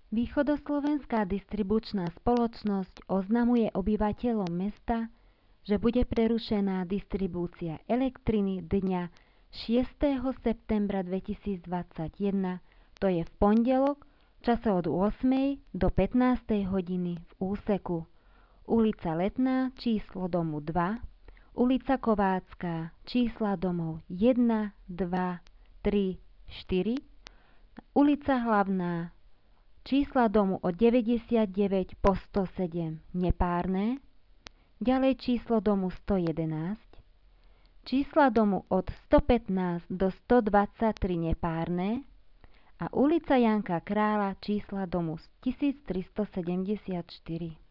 Východoslovenská distribučná spoločnosť oznamuje obyvateľom mesta, že bude prerušená distribúcia elektriny dňa 6. septembra 2021, to je v pondelok, v čase od 8. do 15. hodiny v úseku ulica Letná, číslo domu 2, ulica Kovácka, čísla domov 1, 2, 3, 4, ulica Hlavná, čísla domu od 99 po 107 nepárne, ďalej číslo domu 111, čísla domu od 115 do 123 nepárne a ulica Janka Kráľa, čísla domu 1374.